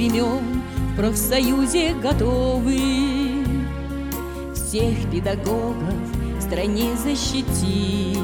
времен в профсоюзе готовы всех педагогов в стране защитить.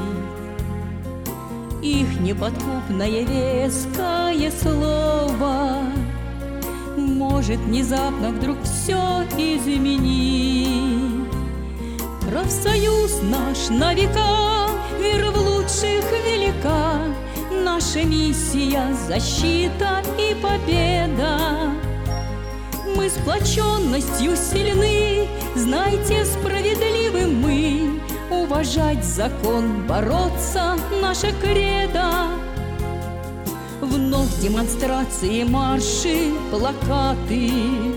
Их неподкупное веское слово может внезапно вдруг все изменить. Профсоюз наш на века, вера в лучших велика, наша миссия — защита и победа. Мы сплоченностью сильны, знайте, справедливы мы. Уважать закон, бороться — наша кредо. Вновь демонстрации, марши, плакаты,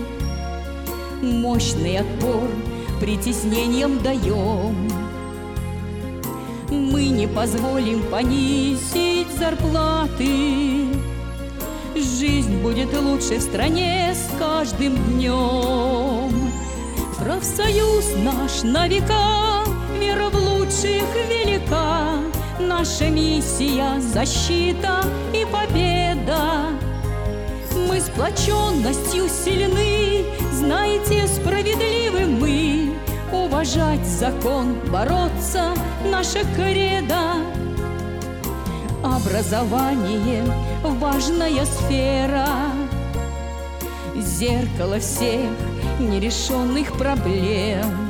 мощный отпор притеснением даем. Мы не позволим понизить зарплаты. Жизнь будет лучше в стране с каждым днем. Профсоюз наш на века, вера в лучших велика, наша миссия — защита и победа. Мы сплоченностью сильны, знаете, справедливы мы. Уважать закон, бороться — наша кредо. Образование — важная сфера, зеркало всех нерешенных проблем.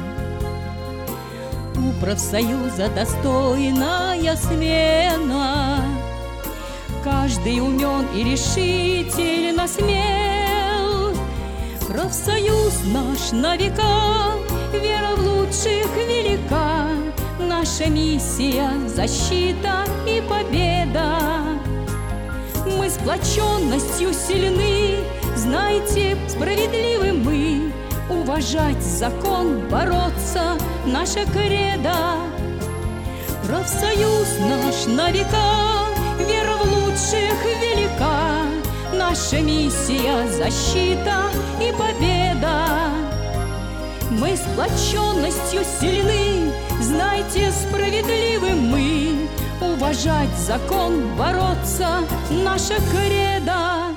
У профсоюза достойная смена, каждый умен и решительно смел. Профсоюз наш на века, вера в лучших велика, наша миссия — защита и победа. Мы сплоченностью сильны, знайте, справедливы мы. Уважать закон, бороться — наша кредо. Профсоюз наш на века, вера в лучших велика, наша миссия — защита и победа. Мы сплоченностью сильны, знайте, справедливы мы. Уважать закон, бороться — наша кредо.